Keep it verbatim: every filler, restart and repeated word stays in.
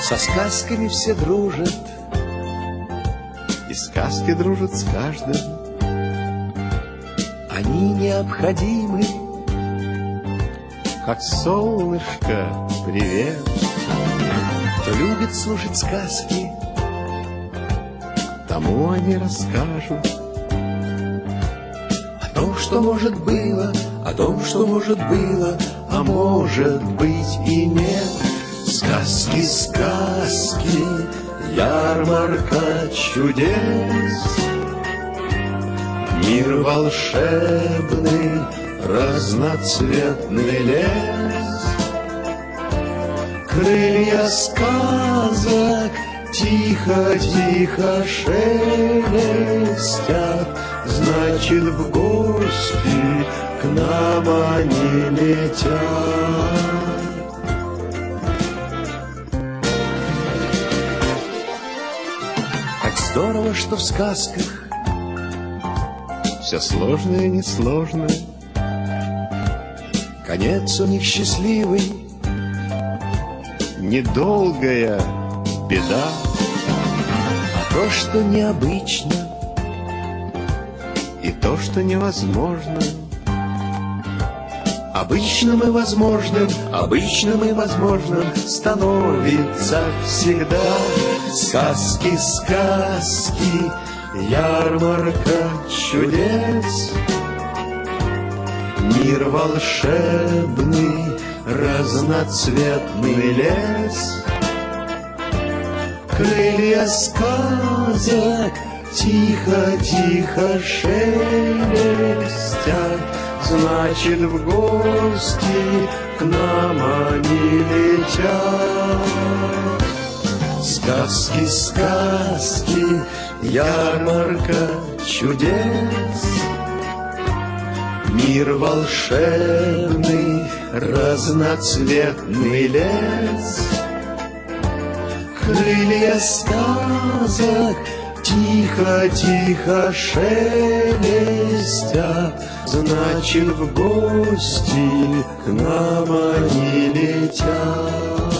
Со сказками все дружат, и сказки дружат с каждым. они необходимы. Как солнышко, привет. Кто любит слушать сказки, тому они расскажут о том, что может было, о том, что может было, а может быть и нет. Сказки, сказки, ярмарка чудес, мир волшебный, разноцветный лес. Крылья сказок тихо-тихо шелестят, значит, в гости к нам они летят. Как здорово, что в сказках все сложное и несложное. конец у них счастливый, Недолгая беда. а то, что необычно, И то, что невозможно, обычным и возможным, обычным и возможным становится всегда. Сказки, сказки, ярмарка чудес, мир волшебный, разноцветный лес. Крылья сказок тихо-тихо шелестят, значит, в гости к нам они летят. Сказки, сказки, ярмарка чудес, мир волшебный, разноцветный лес. Крылья сказок тихо-тихо шелестят, значит, в гости к нам они летят.